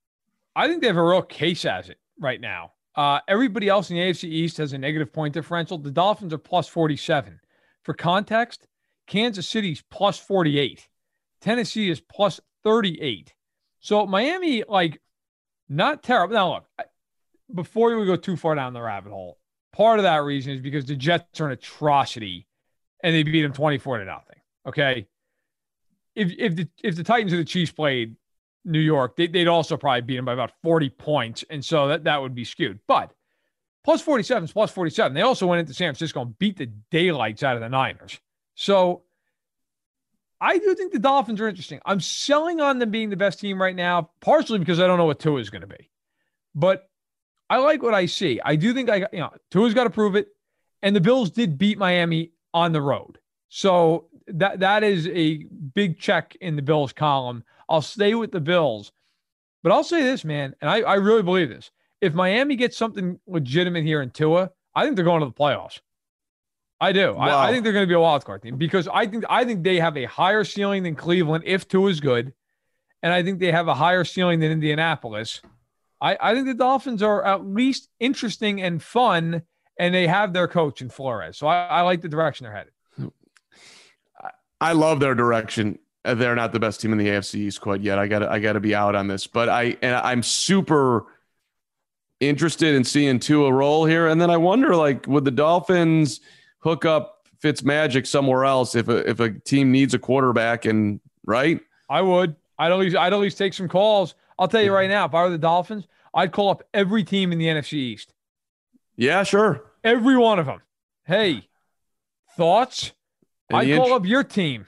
I think they have a real case as it right now. Uh, everybody else in the A F C East has a negative point differential. The Dolphins are plus forty-seven. For context, Kansas City's plus forty-eight. Tennessee is plus thirty-eight. So Miami, like, not terrible. Now, look, before we go too far down the rabbit hole, part of that reason is because the Jets are an atrocity and they beat them twenty-four to nothing. Okay. If if the if the Titans or the Chiefs played New York, they, they'd also probably beat them by about forty points. And so that, that would be skewed. But plus forty-seven is plus forty-seven. They also went into San Francisco and beat the daylights out of the Niners. So I do think the Dolphins are interesting. I'm selling on them being the best team right now, partially because I don't know what Tua is going to be. But I like what I see. I do think I got, you know, Tua's got to prove it. And the Bills did beat Miami on the road. So that that is a big check in the Bills column. I'll stay with the Bills. But I'll say this, man, and I, I really believe this. If Miami gets something legitimate here in Tua, I think they're going to the playoffs. I do. Wow. I, I think they're going to be a wild card team because I think I think they have a higher ceiling than Cleveland if Tua is good, and I think they have a higher ceiling than Indianapolis. I, I think the Dolphins are at least interesting and fun, and they have their coach in Flores. So I, I like the direction they're headed. I love their direction. They're not the best team in the A F C East quite yet. I got I got to be out on this, but I and I'm super interested in seeing Tua roll here, and then I wonder, like, would the Dolphins hook up Fitzmagic somewhere else if a, if a team needs a quarterback? And right, I would. I'd at least I'd at least take some calls. I'll tell you right now, if I were the Dolphins, I'd call up every team in the N F C East. Yeah, sure, every one of them. Hey, thoughts? I'd call int- up your team.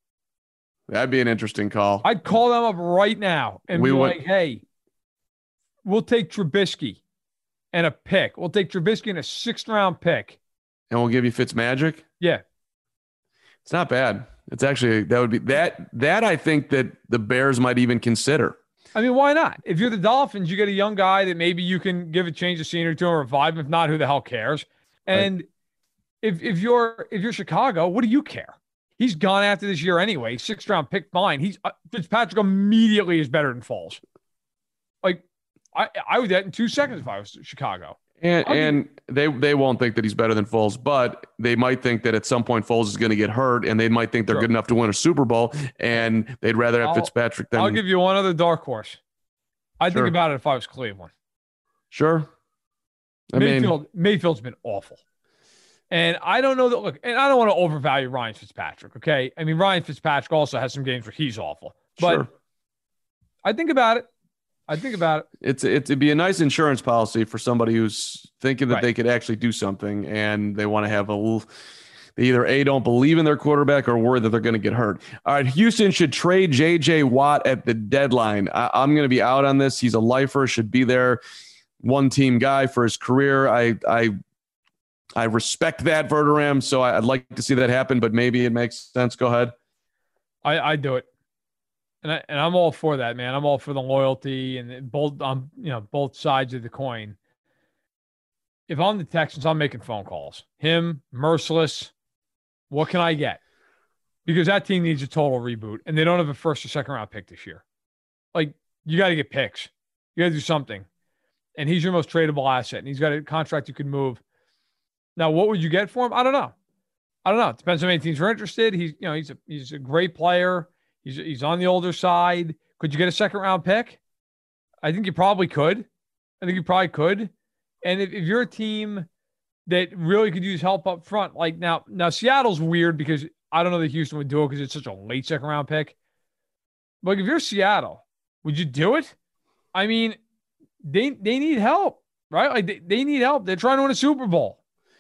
That'd be an interesting call. I'd call them up right now and we be would- like, hey, we'll take Trubisky and a pick. We'll take Trubisky and a sixth round pick. And we'll give you Fitzmagic? Yeah. It's not bad. It's actually, that would be, that, that I think that the Bears might even consider. I mean, why not? If you're the Dolphins, you get a young guy that maybe you can give a change of scenery to or revive him. If not, who the hell cares? And right. if if you're if you're Chicago, what do you care? He's gone after this year anyway. Sixth round pick, fine. He's uh, Fitzpatrick immediately is better than Foles. Like, I I would do that in two seconds if I was Chicago. And, and they they won't think that he's better than Foles, but they might think that at some point Foles is going to get hurt, and they might think they're sure. good enough to win a Super Bowl, and they'd rather have I'll, Fitzpatrick than. I'll give you one other dark horse. I'd sure. think about it if I was Cleveland. Sure. I Mayfield mean, Mayfield's been awful, and I don't know that. Look, and I don't want to overvalue Ryan Fitzpatrick. Okay, I mean Ryan Fitzpatrick also has some games where he's awful, but sure. I think about it. I think about it. It's it'd be a nice insurance policy for somebody who's thinking that right. they could actually do something, and they want to have a little. They either A, don't believe in their quarterback, or worry that they're going to get hurt. All right, Houston should trade J J Watt at the deadline. I, I'm going to be out on this. He's a lifer, should be there, one team guy for his career. I I I respect that, Verderame, so I'd like to see that happen, but maybe it makes sense. Go ahead. I I do it. And, I, and I'm all for that, man. I'm all for the loyalty and both on you know both sides of the coin. If I'm the Texans, I'm making phone calls. Him, Merciless, what can I get? Because that team needs a total reboot, and they don't have a first or second round pick this year. Like, you got to get picks. You got to do something. And he's your most tradable asset, and he's got a contract you could move. Now, what would you get for him? I don't know. I don't know. It depends on how many teams are interested. He's you know he's a he's a great player. He's he's on the older side. Could you get a second round pick? I think you probably could. I think you probably could. And if, if you're a team that really could use help up front, like now, now Seattle's weird because I don't know that Houston would do it because it's such a late second round pick. But if you're Seattle, would you do it? I mean, they they need help, right? Like they, they need help. They're trying to win a Super Bowl.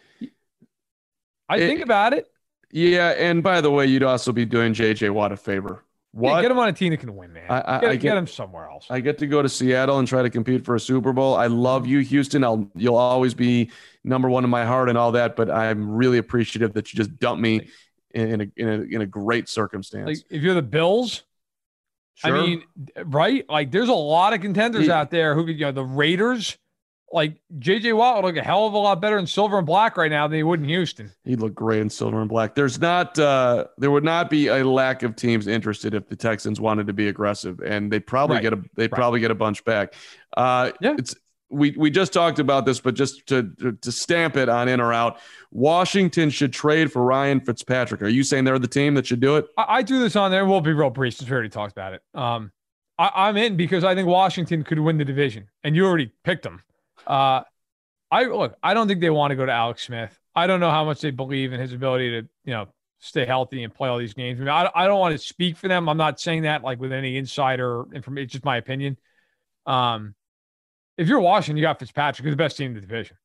I it, think about it. Yeah, and by the way, you'd also be doing J J Watt a favor. What? Yeah, get him on a team that can win, man. I, I, get, I get, get him somewhere else. I get to go to Seattle and try to compete for a Super Bowl. I love you, Houston. I'll you'll always be number one in my heart and all that. But I'm really appreciative that you just dumped me in a in a, in a great circumstance. Like if you're the Bills, sure. I mean, right? Like there's a lot of contenders yeah. out there who could, you know, the Raiders. Like J J Watt would look a hell of a lot better in silver and black right now than he would in Houston. He'd look great in silver and black. There's not, uh, there would not be a lack of teams interested if the Texans wanted to be aggressive, and they'd probably right. get a, they'd right. probably get a bunch back. Uh, yeah. It's we we just talked about this, but just to, to to stamp it on in or out, Washington should trade for Ryan Fitzpatrick. Are you saying they're the team that should do it? I, I threw this on there. We'll be real brief since we already talked about it. Um, I, I'm in because I think Washington could win the division, and you already picked them. Uh. I look, I don't think they want to go to Alex Smith. I don't know how much they believe in his ability to, you know, stay healthy and play all these games. I mean, I, I don't want to speak for them. I'm not saying that like with any insider information. It's just my opinion. Um, if you're Washington, you got Fitzpatrick, who's the best team in the division.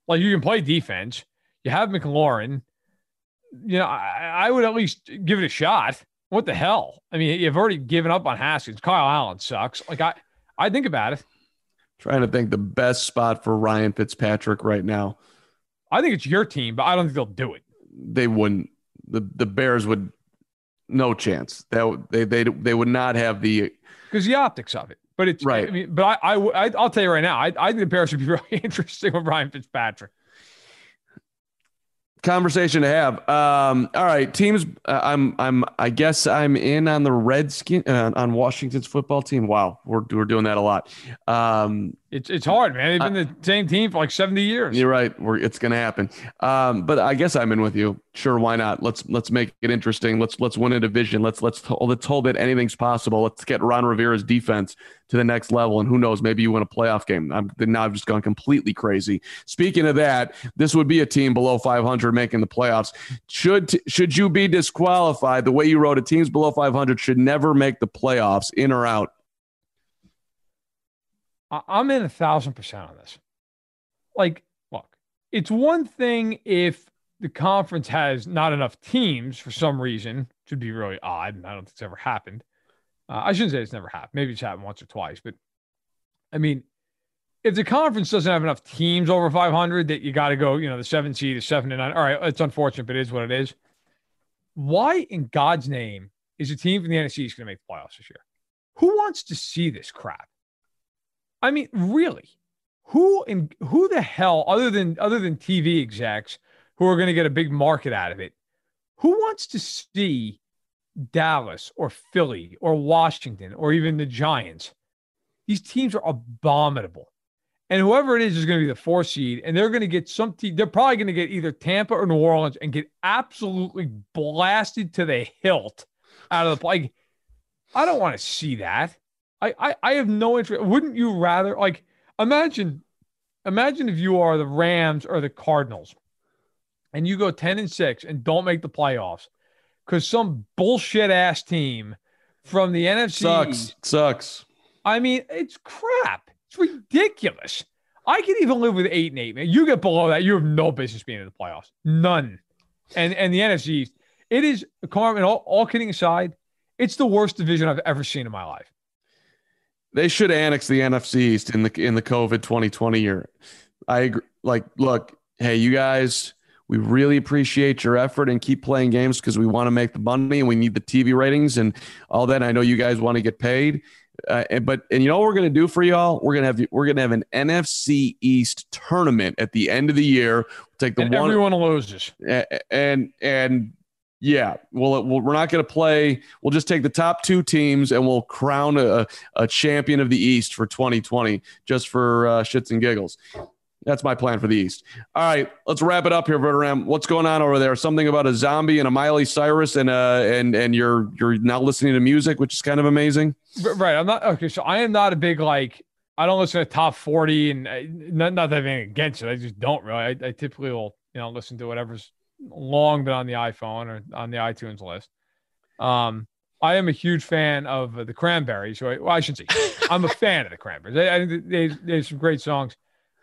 Like, you can play defense. You have McLaurin. You know, I, I would at least give it a shot. What the hell? I mean, you've already given up on Haskins. Kyle Allen sucks. Like, I, I think about it. Trying to think the best spot for Ryan Fitzpatrick right now. I think it's your team, but I don't think they'll do it. They wouldn't. The the Bears would, no chance. That they they they would not have the because the optics of it. But it's right. I mean, but I I I'll tell you right now. I I think the Bears would be really interesting with Ryan Fitzpatrick. Conversation to have. Um, all right, teams. Uh, I'm. I'm. I guess I'm in on the Redskin uh, on Washington's football team. Wow, we're we're doing that a lot. Um, it's it's hard, man. They've been uh, the same team for like seventy years. You're right. We're it's gonna happen. Um, but I guess I'm in with you. Sure, why not? Let's let's make it interesting. Let's let's win a division. Let's let's let's hold it. Anything's possible. Let's get Ron Rivera's defense to the next level, and who knows? Maybe you win a playoff game. I'm now I've just gone completely crazy. Speaking of that, this would be a team below five hundred making the playoffs. Should should you be disqualified? The way you wrote it, teams below five hundred should never make the playoffs, in or out. I'm in a thousand percent on this. Like, look, it's one thing if the conference has not enough teams for some reason, which would be really odd. And I don't think it's ever happened. Uh, I shouldn't say it's never happened. Maybe it's happened once or twice. But, I mean, if the conference doesn't have enough teams over five hundred that you got to go, you know, the seven seed, the seven and nine. All right, it's unfortunate, but it is what it is. Why in God's name is a team from the N F C East going to make the playoffs this year? Who wants to see this crap? I mean, really, who in who the hell, other than other than T V execs who are going to get a big market out of it, who wants to see Dallas or Philly or Washington or even the Giants? These teams are abominable. And whoever it is is going to be the four seed, and they're going to get some team. They're probably going to get either Tampa or New Orleans and get absolutely blasted to the hilt out of the play. I don't want to see that. I, I, I have no interest. Wouldn't you rather, like, imagine, imagine if you are the Rams or the Cardinals and you go ten and six and don't make the playoffs because some bullshit ass team from the N F C sucks, sucks. I mean, it's crap. It's ridiculous. I can even live with eight and eight, man. You get below that, you have no business being in the playoffs. None. And, and the N F C East, it is, Carmen, all, all kidding aside, it's the worst division I've ever seen in my life. They should annex the N F C East in the in the COVID twenty twenty year. I agree. Like, look, hey, you guys, we really appreciate your effort and keep playing games because we want to make the money and we need the T V ratings and all that. I know you guys want to get paid, uh, and, but and you know what we're gonna do for y'all? We're gonna have we're gonna have an N F C East tournament at the end of the year. We'll take the and one everyone loses, and and. Yeah, well, we're not going to play. We'll just take the top two teams and we'll crown a, a champion of the East for twenty twenty, just for uh, shits and giggles. That's my plan for the East. All right, let's wrap it up here, Verderam. What's going on over there? Something about a zombie and a Miley Cyrus, and uh, and and you're you're now listening to music, which is kind of amazing. Right. I'm not okay. So I am not a big like. I don't listen to top forty, and uh, not not that anything against it. I just don't really. I, I typically will, you know, listen to whatever's long been on the iPhone or on the iTunes list. Um, I am a huge fan of uh, the Cranberries. Right? Well, I shouldn't say I'm a fan of the Cranberries. I, I think they, they have some great songs.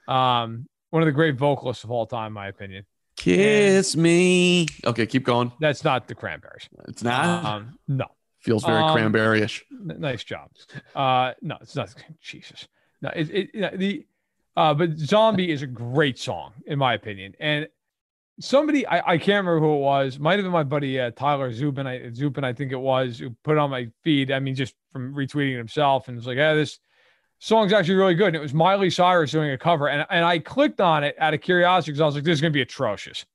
Um, one of the great vocalists of all time, in my opinion. Kiss and me. Okay, keep going. That's not the Cranberries. It's not. Um, no. Feels very um, cranberry-ish. N- nice job. Uh, no, it's not. Jesus. No, it, it, the. Uh, but Zombie is a great song, in my opinion, and. Somebody, I, I can't remember who it was. Might have been my buddy uh, Tyler Zubin. I, Zubin, I think it was, who put it on my feed. I mean, just from retweeting it himself, and it's like, yeah, this song's actually really good. And it was Miley Cyrus doing a cover, and and I clicked on it out of curiosity because I was like, this is gonna be atrocious.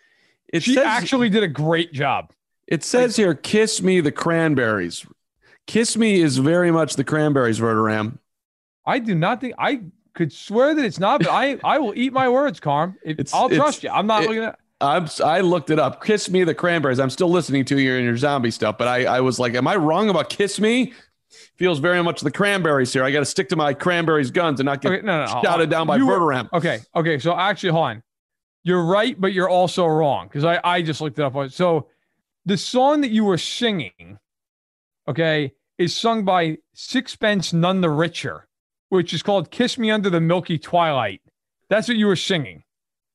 It she says, actually did a great job. It says like, here, "Kiss Me, the Cranberries." "Kiss Me" is very much the Cranberries, Verderam. I do not think I. Could swear that it's not, but I, I will eat my words, Carm. If, I'll trust you. I'm not it, looking at. I'm. I looked it up. "Kiss Me, the Cranberries." I'm still listening to you in your zombie stuff, but I, I was like, am I wrong about "Kiss Me"? Feels very much the Cranberries here. I got to stick to my Cranberries guns and not get okay, no, no, shouted down by Verderam. Okay, okay. So actually, hold on. You're right, but you're also wrong because I, I just looked it up. So the song that you were singing, okay, is sung by Sixpence None the Richer, which is called "Kiss Me Under the Milky Twilight." That's what you were singing.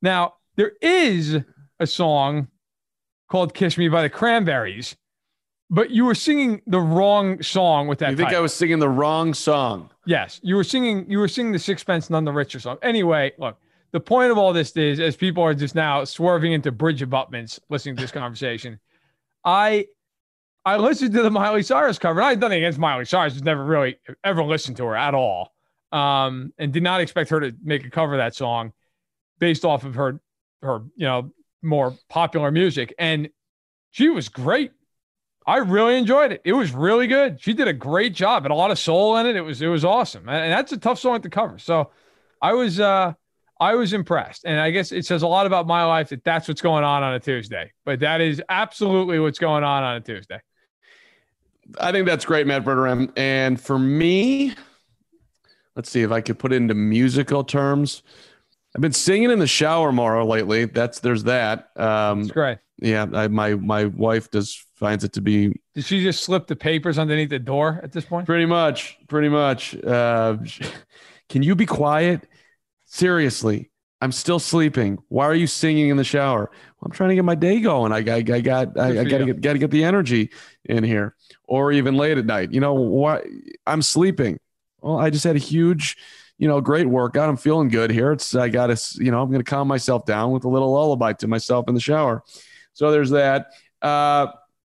Now, there is a song called Kiss Me by the Cranberries, but you were singing the wrong song with that You think title. I was singing the wrong song? Yes, you were singing you were singing the Sixpence None the Richer song. Anyway, look, the point of all this is, as people are just now swerving into bridge abutments listening to this conversation, I I listened to the Miley Cyrus cover. And I had nothing against Miley Cyrus. Just never really ever listened to her at all, um, and did not expect her to make a cover of that song based off of her her you know more popular music. And she was great. I really enjoyed it. It was really good. She did a great job and a lot of soul in it. It was it was awesome, and that's a tough song to cover. So I was uh, I was impressed, and I guess it says a lot about my life that that's what's going on on a Tuesday. But that is absolutely what's going on on a Tuesday. I think that's great, Matt Verderame. And for me, let's see if I could put it into musical terms. I've been singing in the shower more lately. That's there's that. Um, That's great. Yeah, I, my my wife does finds it to be. Did she just slip the papers underneath the door at this point? Pretty much, pretty much. Uh, can you be quiet? Seriously, I'm still sleeping. Why are you singing in the shower? Well, I'm trying to get my day going. I, I, I got I, I got to get got to get the energy in here, or even late at night. You know why? I'm sleeping. Well, I just had a huge, you know, great workout. I'm feeling good here. It's I got to, you know, I'm going to calm myself down with a little lullaby to myself in the shower. So there's that. Uh,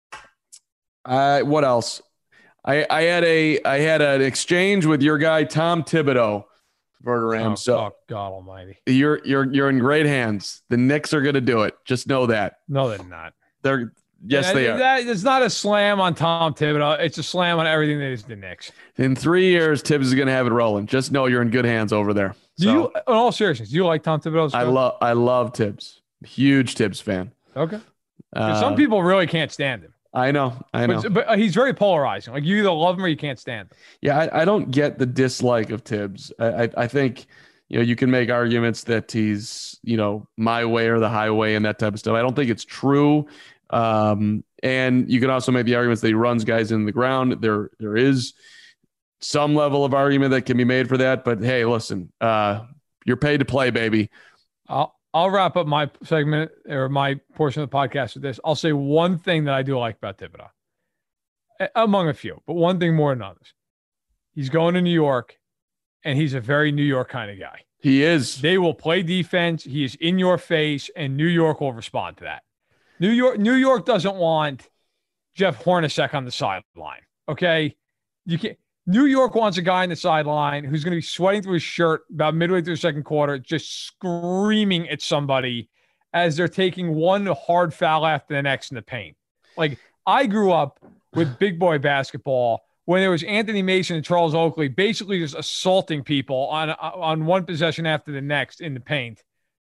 I, what else? I, I had a I had an exchange with your guy Tom Thibodeau, Verderame. Oh, so oh, God Almighty, you're you're you're in great hands. The Knicks are going to do it. Just know that. no, they're not. They're yes, that, they are. That, it's not a slam on Tom Thibodeau. It's a slam on everything that is the Knicks. In three years, Tibbs is going to have it rolling. Just know you're in good hands over there. Do So, you, in all seriousness, do you like Tom Thibodeau? I love I love Tibbs. Huge Tibbs fan. Okay. Uh, Some people really can't stand him. I know. I know. But, but he's very polarizing. Like, you either love him or you can't stand him. Yeah, I, I don't get the dislike of Tibbs. I, I I think, you know, you can make arguments that he's, you know, my way or the highway and that type of stuff. I don't think it's true. Um, and you can also make the arguments that he runs guys in the ground. There there is some level of argument that can be made for that. But hey, listen, uh, you're paid to play, baby. I'll I'll wrap up my segment or my portion of the podcast with this. I'll say one thing that I do like about Thibodeau, among a few, but one thing more than others. He's going to New York, and he's a very New York kind of guy. He is. They will play defense. He is in your face, and New York will respond to that. New York, New York doesn't want Jeff Hornacek on the sideline. Okay, you can't. New York wants a guy on the sideline who's going to be sweating through his shirt about midway through the second quarter, just screaming at somebody as they're taking one hard foul after the next in the paint. Like, I grew up with big boy basketball when there was Anthony Mason and Charles Oakley basically just assaulting people on on one possession after the next in the paint.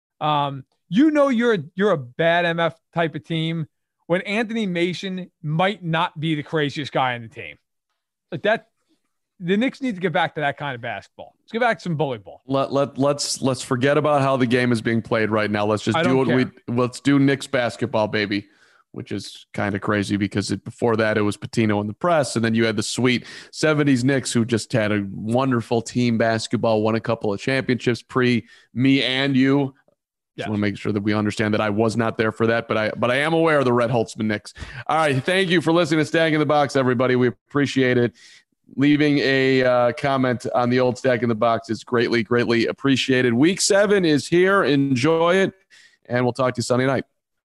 Um, you know you're a, you're a bad M F type of team when Anthony Mason might not be the craziest guy on the team. Like that. The Knicks need to get back to that kind of basketball. Let's get back to some bully ball. Let let let's let's forget about how the game is being played right now. Let's just I do what don't we care. let's do Knicks basketball, baby, which is kind of crazy because it, before that it was Patino in the press, and then you had the sweet seventies Knicks who just had a wonderful team basketball, won a couple of championships pre me and you. Just Yes. want to make sure that we understand that I was not there for that, but I but I am aware of the Red Holtzman Knicks. All right, thank you for listening to Stack in the Box, everybody. We appreciate it. Leaving a uh, comment on the old Stack in the Box is greatly, greatly appreciated. Week seven is here. Enjoy it, and we'll talk to you Sunday night.